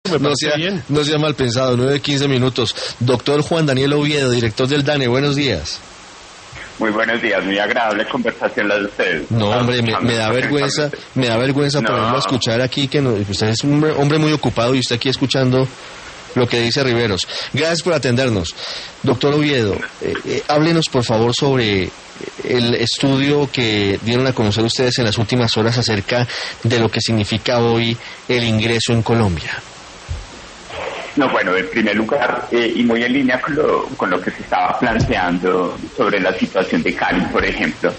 No sea mal pensado, 9:15. Doctor Juan Daniel Oviedo, director del DANE, buenos días. Muy buenos días, muy agradable conversación la de ustedes. No, hombre, me da vergüenza ponerlo a escuchar aquí, que no, usted es un hombre muy ocupado y usted aquí escuchando lo que dice Riveros. Gracias por atendernos. Doctor Oviedo, háblenos por favor sobre el estudio que dieron a conocer ustedes en las últimas horas acerca de lo que significa hoy el ingreso en Colombia. No, bueno, en primer lugar, y muy en línea con lo que se estaba planteando sobre la situación de Cali, por ejemplo,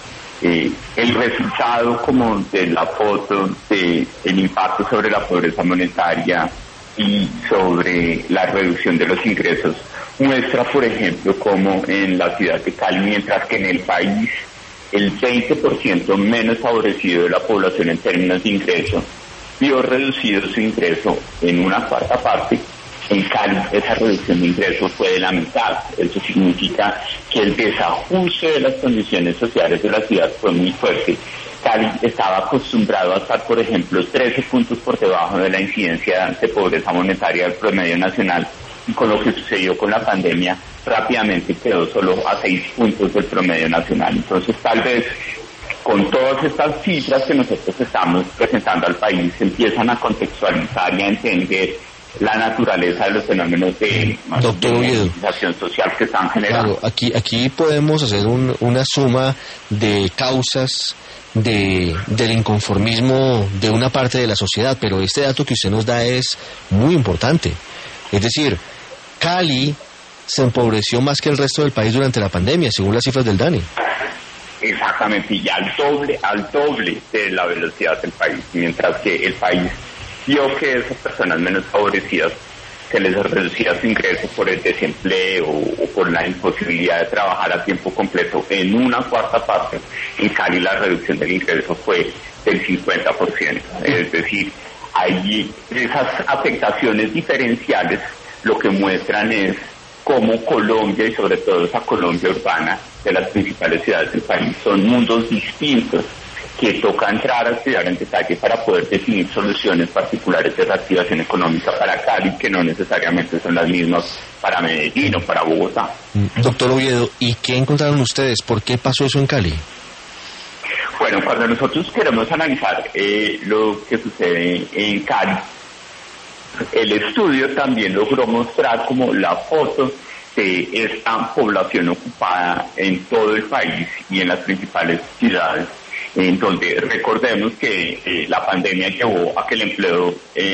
el resultado como de la foto del impacto sobre la pobreza monetaria y sobre la reducción de los ingresos muestra, por ejemplo, como en la ciudad de Cali, mientras que en el país el 20% menos favorecido de la población en términos de ingreso vio reducido su ingreso en una cuarta parte. En Cali esa reducción de ingresos fue de la mitad. Eso significa que el desajuste de las condiciones sociales de la ciudad fue muy fuerte. Cali estaba acostumbrado a estar, por ejemplo, 13 puntos por debajo de la incidencia de pobreza monetaria del promedio nacional, y con lo que sucedió con la pandemia rápidamente quedó solo a 6 puntos del promedio nacional. Entonces, tal vez con todas estas cifras que nosotros estamos presentando al país, se empiezan a contextualizar y a entender la naturaleza de los fenómenos de movilización social que están generando. Claro, aquí podemos hacer una suma de causas del inconformismo de una parte de la sociedad, pero este dato que usted nos da es muy importante. Es decir, Cali se empobreció más que el resto del país durante la pandemia, según las cifras del DANE. Exactamente, y al doble de la velocidad del país, mientras que el país vio que esas personas menos favorecidas se les reducía su ingreso por el desempleo o por la imposibilidad de trabajar a tiempo completo en una cuarta parte. En Cali la reducción del ingreso fue del 50%. Es decir, hay esas afectaciones diferenciales, lo que muestran es cómo Colombia, y sobre todo esa Colombia urbana de las principales ciudades del país, son mundos distintos que toca entrar a estudiar en detalle para poder definir soluciones particulares de reactivación económica para Cali, que no necesariamente son las mismas para Medellín o para Bogotá. Doctor Oviedo, ¿y qué encontraron ustedes? ¿Por qué pasó eso en Cali? Bueno, cuando nosotros queremos analizar lo que sucede en Cali, el estudio también logró mostrar como la foto de esta población ocupada en todo el país y en las principales ciudades, en donde recordemos que la pandemia llevó a que el empleo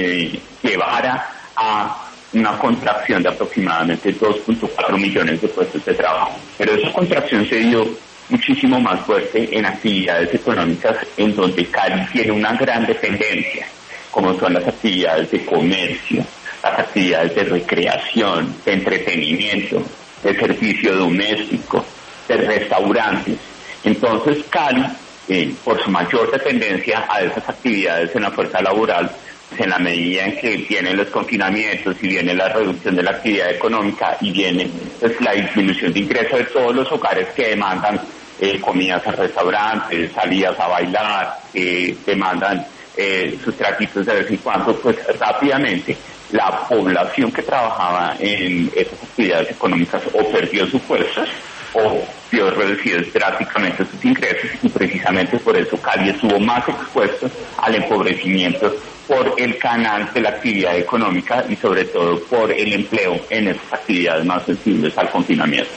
llevara a una contracción de aproximadamente 2.4 millones de puestos de trabajo. Pero esa contracción se dio muchísimo más fuerte en actividades económicas en donde Cali tiene una gran dependencia, como son las actividades de comercio, las actividades de recreación, de entretenimiento, de servicio doméstico, de restaurantes. Entonces Cali, por su mayor dependencia a esas actividades en la fuerza laboral, en la medida en que vienen los confinamientos y viene la reducción de la actividad económica y viene pues, la disminución de ingresos de todos los hogares que demandan comidas a restaurantes, salidas a bailar, demandan sus traquitos de vez en cuando, pues rápidamente la población que trabajaba en esas actividades económicas o perdió sus fuerzas o vio reducidos drásticamente sus ingresos, y precisamente por eso Cali estuvo más expuesto al empobrecimiento por el canal de la actividad económica y sobre todo por el empleo en esas actividades más sensibles al confinamiento.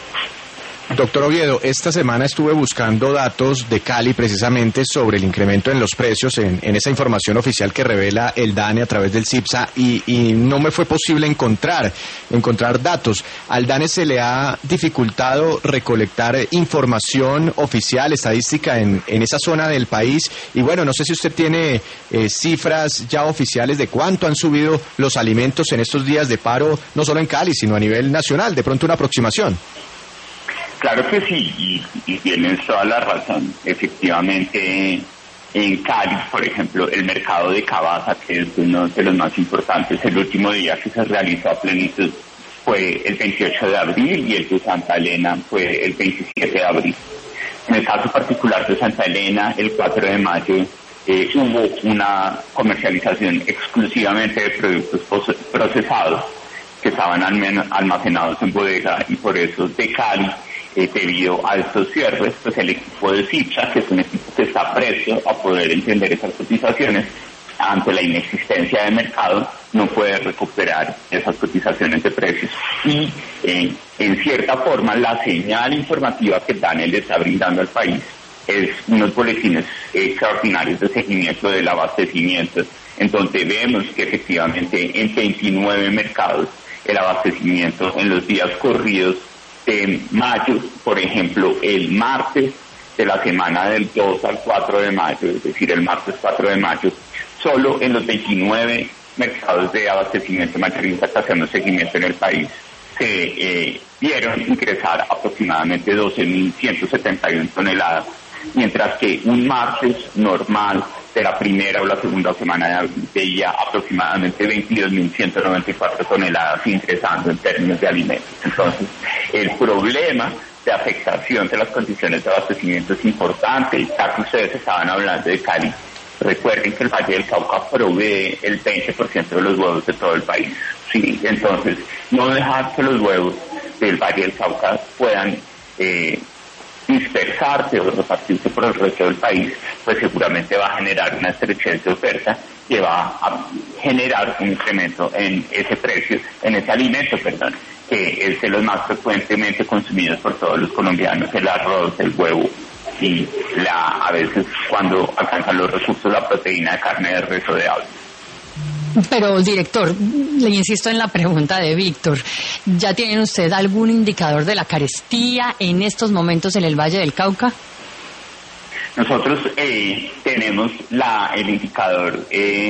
Doctor Oviedo, esta semana estuve buscando datos de Cali precisamente sobre el incremento en los precios en esa información oficial que revela el DANE a través del CIPSA y no me fue posible encontrar datos. Al DANE se le ha dificultado recolectar información oficial, estadística en esa zona del país y bueno, no sé si usted tiene cifras ya oficiales de cuánto han subido los alimentos en estos días de paro, no solo en Cali, sino a nivel nacional, de pronto una aproximación. Claro que sí, y tienes toda la razón. Efectivamente, en Cali, por ejemplo, el mercado de Cabaza, que es uno de los más importantes, el último día que se realizó a plenitud fue el 28 de abril y el de Santa Elena fue el 27 de abril. En el caso particular de Santa Elena, el 4 de mayo hubo una comercialización exclusivamente de productos procesados que estaban almacenados en bodega, y por eso de Cali, debido a estos cierres, pues el equipo de CIPSA, que es un equipo que está presto a poder entender esas cotizaciones, ante la inexistencia de mercado, no puede recuperar esas cotizaciones de precios. Y en cierta forma, la señal informativa que Daniel le está brindando al país es unos boletines extraordinarios de seguimiento del abastecimiento, en donde vemos que efectivamente en 29 mercados el abastecimiento en los días corridos de mayo, por ejemplo, el martes de la semana del 2 al 4 de mayo, es decir, el martes 4 de mayo, solo en los 29 mercados de abastecimiento mayorista que hacemos seguimiento en el país se vieron ingresar aproximadamente 12.171 toneladas, mientras que un martes normal de la primera o la segunda semana de abril veía aproximadamente 22.194 toneladas ingresando en términos de alimentos. Entonces, el problema de afectación de las condiciones de abastecimiento es importante. Ya que ustedes estaban hablando de Cali, recuerden que el Valle del Cauca provee el 20% de los huevos de todo el país. Sí, entonces, no dejar que los huevos del Valle del Cauca puedan dispersarse o repartirse por el resto del país, pues seguramente va a generar una estrechez de oferta que va a generar un incremento en ese precio, en ese alimento, que es de los más frecuentemente consumidos por todos los colombianos: el arroz, el huevo y a veces, cuando alcanzan los recursos, la proteína de carne de res o de ave. Pero, director, le insisto en la pregunta de Víctor. ¿Ya tienen usted algún indicador de la carestía en estos momentos en el Valle del Cauca? Nosotros tenemos el indicador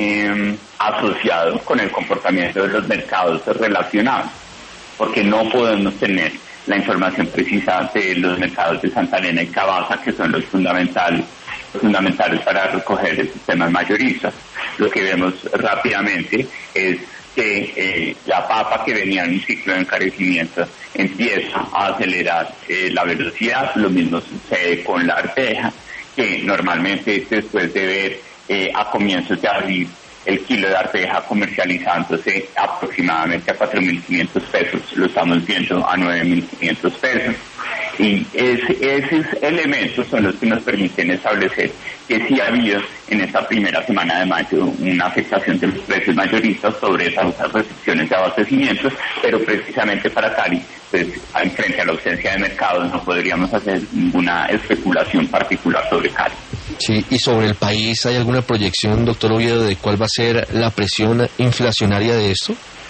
asociado con el comportamiento de los mercados relacionados, porque no podemos tener la información precisa de los mercados de Santa Elena y Cabaza, que son los fundamentales para recoger el sistema mayorista. Lo que vemos rápidamente es que la papa, que venía en un ciclo de encarecimiento, empieza a acelerar la velocidad. Lo mismo sucede con la arveja, que normalmente después de ver a comienzos de abril el kilo de arveja comercializándose aproximadamente a 4.500 pesos, lo estamos viendo a 9.500 pesos. Y esos elementos son los que nos permiten establecer que sí ha habido en esta primera semana de mayo una afectación de los precios mayoristas sobre esas restricciones de abastecimientos, pero precisamente para Cali, pues frente a la ausencia de mercado, no podríamos hacer ninguna especulación particular sobre Cali. Sí, y sobre el país, ¿hay alguna proyección, doctor Oviedo, de cuál va a ser la presión inflacionaria de esto?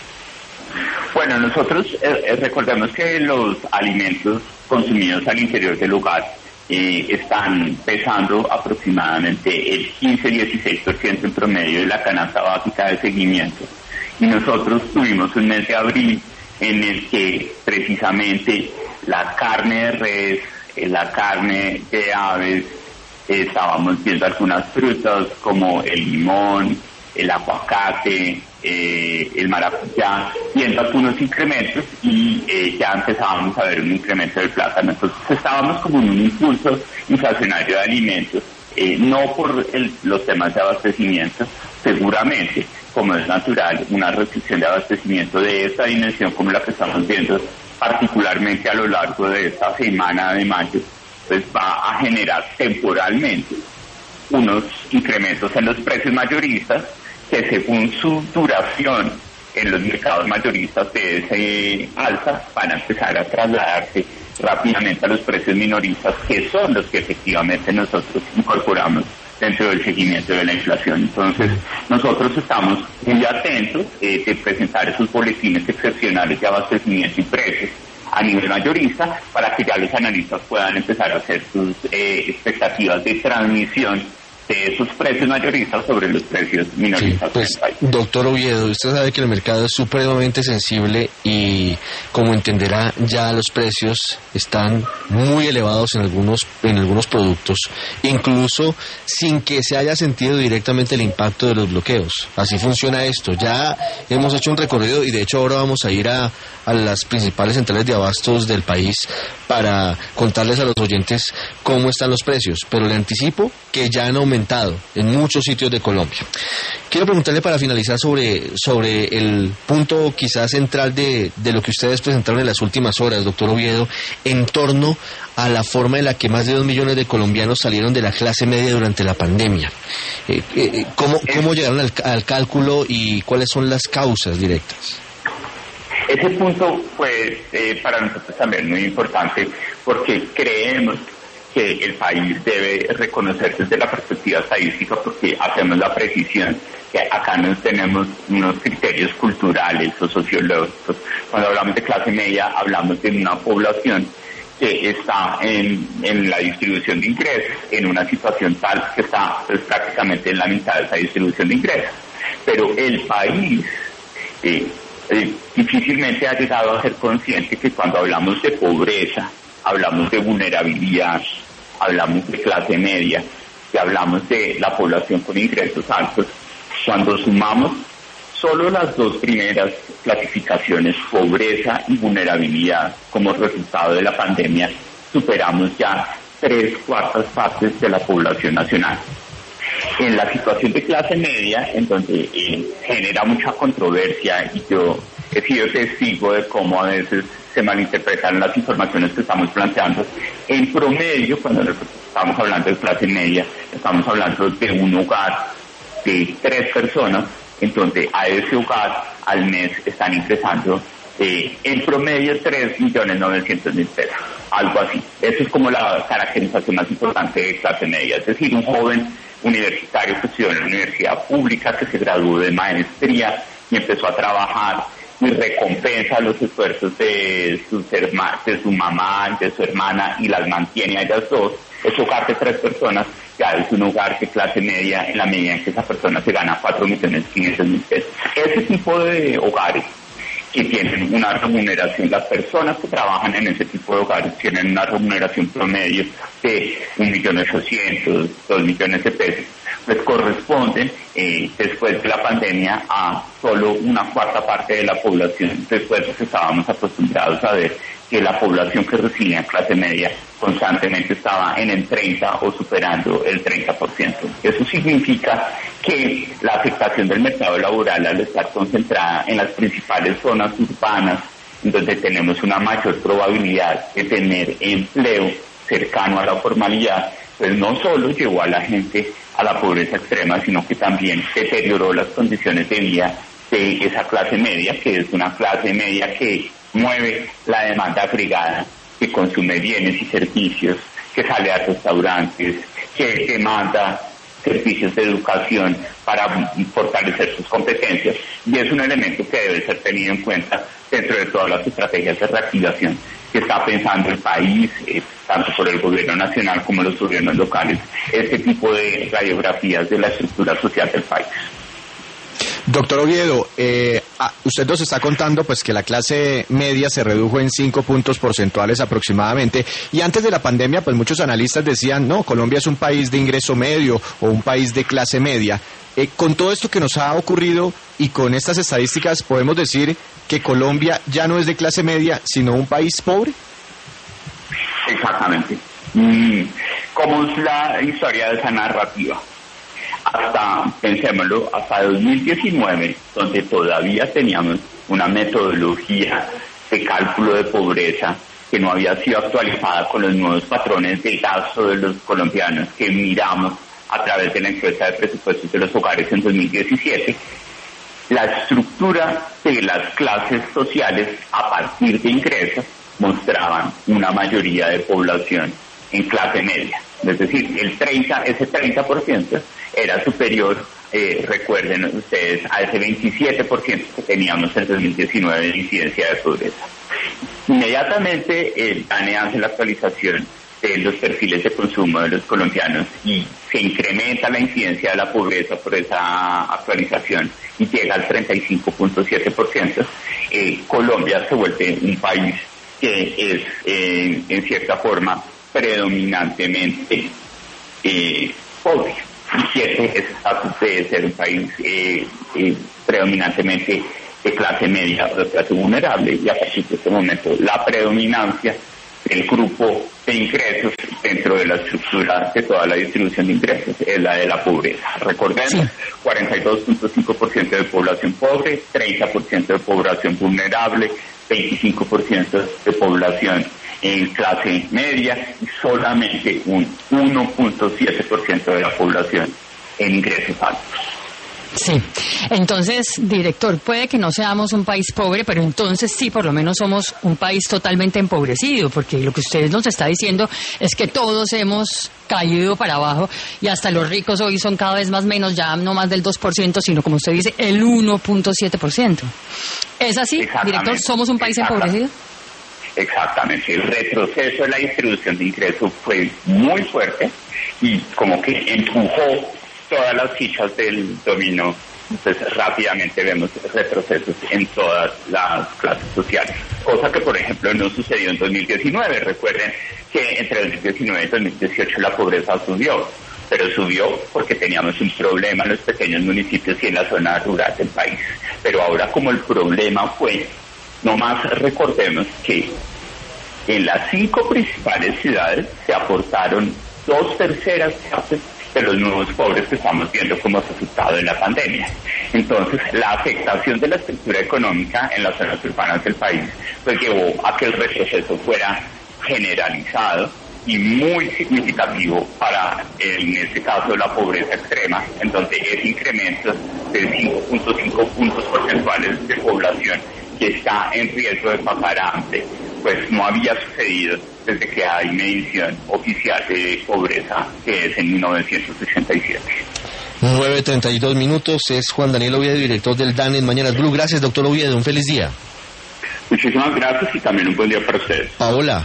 Bueno, nosotros recordemos que los alimentos consumidos al interior del hogar están pesando aproximadamente el 15-16% en promedio de la canasta básica de seguimiento. Y nosotros tuvimos un mes de abril en el que precisamente la carne de res, la carne de aves, estábamos viendo algunas frutas como el limón, el aguacate, el maracuyá, viendo algunos incrementos, y ya empezábamos a ver un incremento del plátano. Entonces estábamos como en un impulso inflacionario de alimentos, no por los temas de abastecimiento, seguramente, como es natural, una restricción de abastecimiento de esta dimensión como la que estamos viendo, particularmente a lo largo de esta semana de mayo, pues va a generar temporalmente unos incrementos en los precios mayoristas, que según su duración en los mercados mayoristas de ese alza van a empezar a trasladarse rápidamente a los precios minoristas, que son los que efectivamente nosotros incorporamos dentro del seguimiento de la inflación. Entonces, nosotros estamos muy atentos de presentar esos boletines excepcionales de abastecimiento y precios a nivel mayorista, para que ya los analistas puedan empezar a hacer sus expectativas de transmisión de esos precios mayoristas sobre los precios minoristas. Sí, pues, doctor Oviedo, usted sabe que el mercado es supremamente sensible y, como entenderá, ya los precios están muy elevados en algunos productos, incluso sin que se haya sentido directamente el impacto de los bloqueos. Así funciona esto. Ya hemos hecho un recorrido y de hecho ahora vamos a ir a las principales centrales de abastos del país para contarles a los oyentes cómo están los precios, pero le anticipo que ya no aumentado en muchos sitios de Colombia. Quiero preguntarle para finalizar sobre el punto quizás central de lo que ustedes presentaron en las últimas horas, doctor Oviedo, en torno a la forma en la que más de 2 millones de colombianos salieron de la clase media durante la pandemia. ¿Cómo llegaron al cálculo y cuáles son las causas directas? Ese punto, pues, para nosotros también muy importante, porque creemos que el país debe reconocer desde la perspectiva estadística, porque hacemos la precisión que acá no tenemos unos criterios culturales o sociológicos. Cuando hablamos de clase media, hablamos de una población que está en la distribución de ingresos, en una situación tal que está pues, prácticamente en la mitad de esa distribución de ingresos. Pero el país difícilmente ha llegado a ser consciente que cuando hablamos de pobreza, hablamos de vulnerabilidad, hablamos de clase media, que hablamos de la población con ingresos altos, cuando sumamos solo las dos primeras clasificaciones, pobreza y vulnerabilidad, como resultado de la pandemia, superamos ya 3/4 partes de la población nacional. En la situación de clase media, en donde genera mucha controversia, y yo he sido testigo de cómo a veces se malinterpretan las informaciones que estamos planteando, en promedio, cuando nosotros estamos hablando de clase media, estamos hablando de un hogar de 3 personas, entonces a ese hogar al mes están ingresando en promedio 3.900.000 pesos, algo así. Eso es como la caracterización más importante de clase media, es decir, un joven universitario que estudió en la universidad pública, que se graduó de maestría y empezó a trabajar y recompensa los esfuerzos de su mamá y de su hermana y las mantiene a ellas dos. Ese hogar de 3 personas ya es un hogar de clase media en la medida en que esa persona se gana 4.500.000 pesos. Ese tipo de hogares que tienen una remuneración, las personas que trabajan en ese tipo de hogares tienen una remuneración promedio de 1.800.000, 2 millones de pesos, pues corresponden después de la pandemia a solo 1/4 parte de la población, después de que estábamos acostumbrados a ver que la población que residía en clase media constantemente estaba en el 30 o superando el 30%. Eso significa que la afectación del mercado laboral al estar concentrada en las principales zonas urbanas, donde tenemos una mayor probabilidad de tener empleo cercano a la formalidad, pues no solo llevó a la gente a la pobreza extrema, sino que también deterioró las condiciones de vida de esa clase media, que es una clase media que mueve la demanda agregada, que consume bienes y servicios, que sale a restaurantes, que demanda servicios de educación para fortalecer sus competencias, y es un elemento que debe ser tenido en cuenta dentro de todas las estrategias de reactivación que está pensando el país, tanto por el gobierno nacional como los gobiernos locales, este tipo de radiografías de la estructura social del país. Doctor Oviedo, usted nos está contando pues que la clase media se redujo en 5 puntos porcentuales aproximadamente, y antes de la pandemia pues muchos analistas decían, no, Colombia es un país de ingreso medio o un país de clase media. Con todo esto que nos ha ocurrido y con estas estadísticas, ¿podemos decir que Colombia ya no es de clase media, sino un país pobre? Exactamente. ¿Cómo es la historia de esa narrativa? Pensémoslo, hasta 2019, donde todavía teníamos una metodología de cálculo de pobreza que no había sido actualizada con los nuevos patrones de gasto de los colombianos que miramos a través de la encuesta de presupuestos de los hogares en 2017, la estructura de las clases sociales a partir de ingresos mostraban una mayoría de población en clase media. Es decir, ese 30% era superior, recuerden ustedes, a ese 27% que teníamos en 2019 de incidencia de pobreza. Inmediatamente el DANE hace la actualización de los perfiles de consumo de los colombianos y se incrementa la incidencia de la pobreza por esa actualización y llega al 35.7%. Colombia se vuelve un país que es, en cierta forma, predominantemente pobre. Y ese estatus de ser un país predominantemente de clase media o de clase vulnerable, y a partir de este momento la predominancia el grupo de ingresos dentro de la estructura de toda la distribución de ingresos, es la de la pobreza. Recordemos, sí. 42.5% de población pobre, 30% de población vulnerable, 25% de población en clase media y solamente un 1.7% de la población en ingresos altos. Sí, entonces, director, puede que no seamos un país pobre, pero entonces sí, por lo menos somos un país totalmente empobrecido, porque lo que usted nos está diciendo es que todos hemos caído para abajo y hasta los ricos hoy son cada vez más menos, ya no más del 2%, sino como usted dice, el 1.7%. ¿Es así, director? ¿Somos un país empobrecido? Exactamente, el retroceso de la distribución de ingresos fue muy fuerte y como que empujó todas las fichas del dominó. Entonces rápidamente vemos retrocesos en todas las clases sociales, cosa que por ejemplo no sucedió en 2019. Recuerden que entre 2019 y 2018 la pobreza subió, pero subió porque teníamos un problema en los pequeños municipios y en la zona rural del país. Pero ahora, como el problema fue, nomás recordemos que en las 5 principales ciudades se aportaron 2/3 partes de los nuevos pobres que estamos viendo como resultado de la pandemia. Entonces, la afectación de la estructura económica en las zonas urbanas del país pues llevó a que el retroceso fuera generalizado y muy significativo para, en este caso, la pobreza extrema, en donde ese incremento de 5.5 puntos porcentuales de población que está en riesgo de pasar a hambre, pues no había sucedido desde que hay medición oficial de pobreza, que es en 1987. 9:32 minutos, es Juan Daniel Oviedo, director del DANE en Mañanas Blue. Gracias, doctor Oviedo, un feliz día. Muchísimas gracias y también un buen día para ustedes. Paola,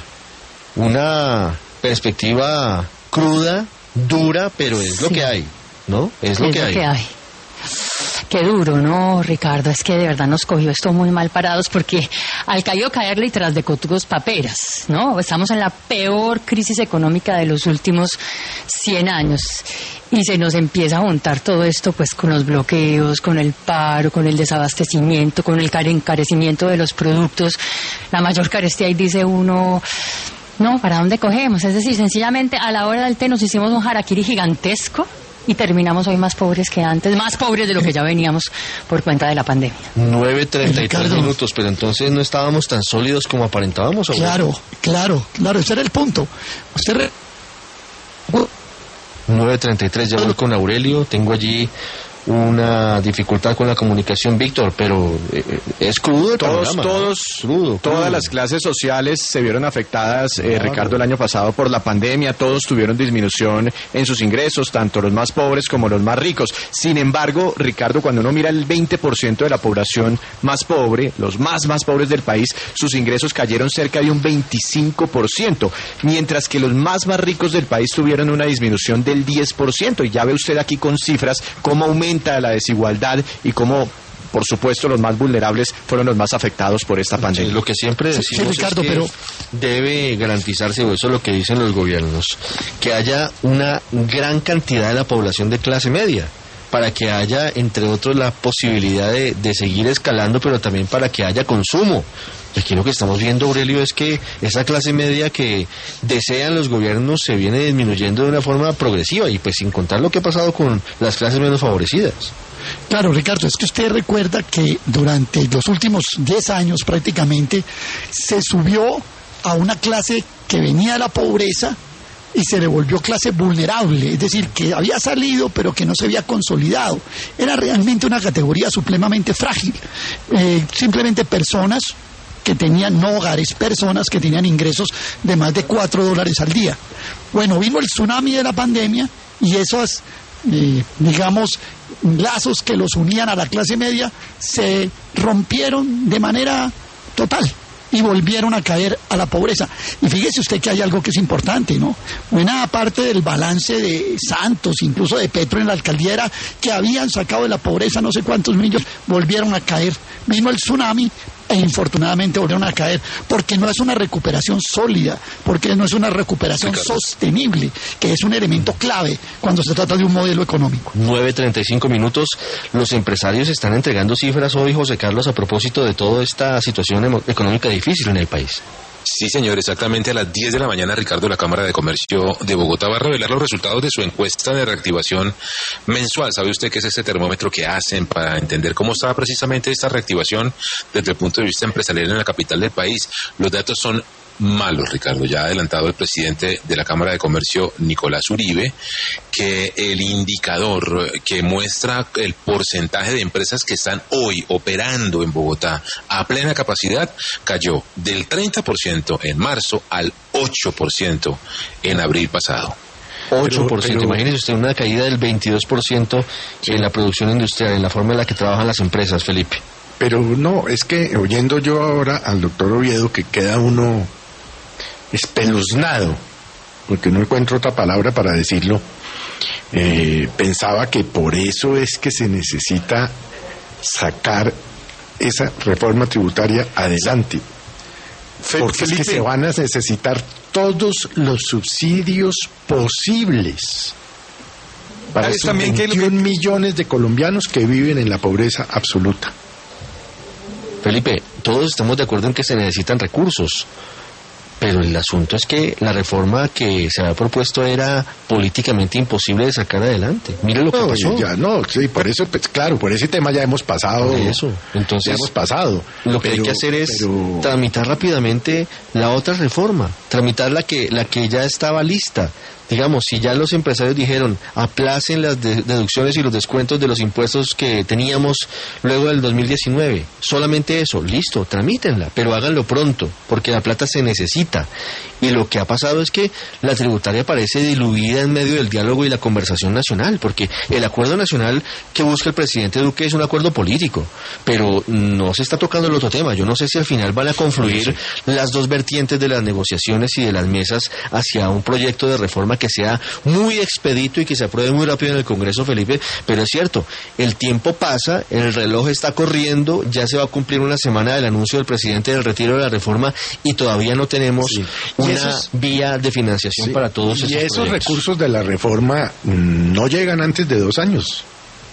una perspectiva cruda, dura, pero es lo que hay, ¿no? Es lo que hay. Qué duro, ¿no, Ricardo? Es que de verdad nos cogió esto muy mal parados porque al caído caerle y tras de cotudos paperas, ¿no? Estamos en la peor crisis económica de los últimos 100 años y se nos empieza a juntar todo esto pues con los bloqueos, con el paro, con el desabastecimiento, con el encarecimiento de los productos, la mayor carestía y dice uno... No, ¿para dónde cogemos? Es decir, sencillamente a la hora del té nos hicimos un harakiri gigantesco y terminamos hoy más pobres que antes, más pobres de lo que ya veníamos por cuenta de la pandemia. 9:33 minutos, pero entonces no estábamos tan sólidos como aparentábamos. ¿O Claro, ese era el punto. 9:33, ya voy con Aurelio, tengo allí una dificultad con la comunicación, Víctor, pero es crudo el panorama. Todas las clases sociales se vieron afectadas, Ricardo, el año pasado por la pandemia. Todos tuvieron disminución en sus ingresos, tanto los más pobres como los más ricos. Sin embargo, Ricardo, cuando uno mira el 20% de la población más pobre, los más pobres del país, sus ingresos cayeron cerca de un 25%, mientras que los más ricos del país tuvieron una disminución del 10%. Y ya ve usted aquí con cifras cómo aumenta la desigualdad y cómo, por supuesto, los más vulnerables fueron los más afectados por esta pandemia. Sí, lo que siempre decimos Ricardo, es que debe garantizarse, o eso es lo que dicen los gobiernos, que haya una gran cantidad de la población de clase media, para que haya, entre otros, la posibilidad de seguir escalando, pero también para que haya consumo. Y aquí lo que estamos viendo, Aurelio, es que esa clase media que desean los gobiernos se viene disminuyendo de una forma progresiva, y pues sin contar lo que ha pasado con las clases menos favorecidas. Claro, Ricardo, es que usted recuerda que durante los últimos 10 años prácticamente se subió a una clase que venía de la pobreza y se le volvió clase vulnerable, es decir, que había salido pero que no se había consolidado. Era realmente una categoría supremamente frágil, simplemente personas que tenían no hogares, personas que tenían ingresos de más de $4 al día. Bueno, vino el tsunami de la pandemia y esos, digamos, lazos que los unían a la clase media se rompieron de manera total y volvieron a caer a la pobreza. Y fíjese usted que hay algo que es importante, ¿no? Buena parte del balance de Santos, incluso de Petro en la alcaldía, era que habían sacado de la pobreza no sé cuántos millones, volvieron a caer. Vino el tsunami e infortunadamente volvieron a caer, porque no es una recuperación sólida, porque no es una recuperación sostenible, que es un elemento clave cuando se trata de un modelo económico. 9:35 minutos, los empresarios están entregando cifras hoy, José Carlos, a propósito de toda esta situación económica difícil en el país. Sí, señor, exactamente a las 10 de la mañana, Ricardo, la Cámara de Comercio de Bogotá va a revelar los resultados de su encuesta de reactivación mensual. ¿Sabe usted qué es ese termómetro que hacen para entender cómo está precisamente esta reactivación desde el punto de vista empresarial en la capital del país? Los datos son malos, Ricardo. Ya ha adelantado el presidente de la Cámara de Comercio, Nicolás Uribe, que el indicador que muestra el porcentaje de empresas que están hoy operando en Bogotá a plena capacidad cayó del 30% en marzo al 8% en abril pasado. 8%, pero imagínese usted una caída del 22% en la producción industrial, en la forma en la que trabajan las empresas, Felipe. Pero no, es que oyendo yo ahora al doctor Oviedo, que queda uno espeluznado, porque no encuentro otra palabra para decirlo, pensaba que por eso es que se necesita sacar esa reforma tributaria adelante, porque es que se van a necesitar todos los subsidios posibles para esos 21 millones de colombianos que viven en la pobreza absoluta. Felipe, todos estamos de acuerdo en que se necesitan recursos, pero el asunto es que la reforma que se había propuesto era políticamente imposible de sacar adelante. Mire lo que pasó. Sí, por eso, pues, claro, por ese tema ya hemos pasado. Por eso, entonces, ya hemos pasado. Lo que hay que hacer es tramitar rápidamente la otra reforma, tramitar la que ya estaba lista. Digamos, si ya los empresarios dijeron aplacen las deducciones y los descuentos de los impuestos que teníamos luego del 2019, solamente eso, listo, tramítenla, pero háganlo pronto, porque la plata se necesita. Y lo que ha pasado es que la tributaria parece diluida en medio del diálogo y la conversación nacional, porque el acuerdo nacional que busca el presidente Duque es un acuerdo político, pero no se está tocando el otro tema. Yo no sé si al final van a confluir las dos vertientes de las negociaciones y de las mesas hacia un proyecto de reforma que sea muy expedito y que se apruebe muy rápido en el Congreso, Felipe, pero es cierto, el tiempo pasa, el reloj está corriendo, ya se va a cumplir una semana del anuncio del presidente del retiro de la reforma y todavía no tenemos una vía de financiación para todos esos proyectos. Y esos recursos de la reforma no llegan antes de 2 años,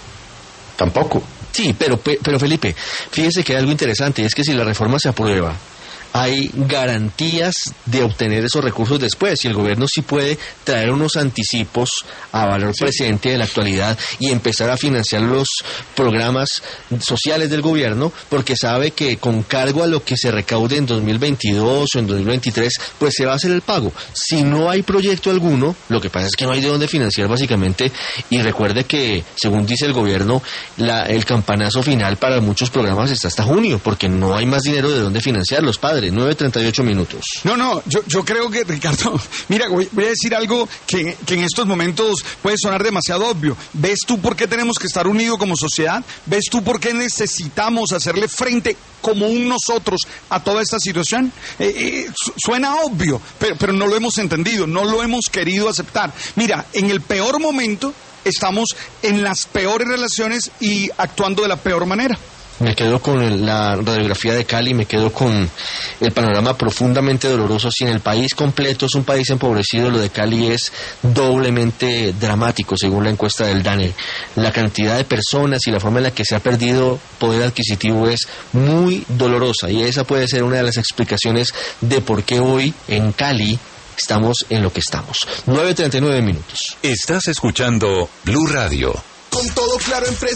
tampoco. Sí, pero Felipe, fíjese que hay algo interesante, y es que si la reforma se aprueba, hay garantías de obtener esos recursos después, y el gobierno sí puede traer unos anticipos a valor presente de la actualidad y empezar a financiar los programas sociales del gobierno, porque sabe que con cargo a lo que se recaude en 2022 o en 2023, pues se va a hacer el pago. Si no hay proyecto alguno, lo que pasa es que no hay de dónde financiar básicamente, y recuerde que, según dice el gobierno, el campanazo final para muchos programas está hasta junio, porque no hay más dinero de dónde financiarlos, padre. 9:38 minutos. No, yo creo que, Ricardo, mira, voy a decir algo que en estos momentos puede sonar demasiado obvio. ¿Ves tú por qué tenemos que estar unidos como sociedad? ¿Ves tú por qué necesitamos hacerle frente como un nosotros a toda esta situación? Suena obvio, pero no lo hemos entendido, no lo hemos querido aceptar. Mira, en el peor momento estamos en las peores relaciones y actuando de la peor manera. Me quedo con la radiografía de Cali, me quedo con el panorama profundamente doloroso. Si en el país completo es un país empobrecido, lo de Cali es doblemente dramático, según la encuesta del DANE. La cantidad de personas y la forma en la que se ha perdido poder adquisitivo es muy dolorosa, y esa puede ser una de las explicaciones de por qué hoy en Cali estamos en lo que estamos. 9:39 minutos. Estás escuchando Blue Radio. Con todo claro, empresa.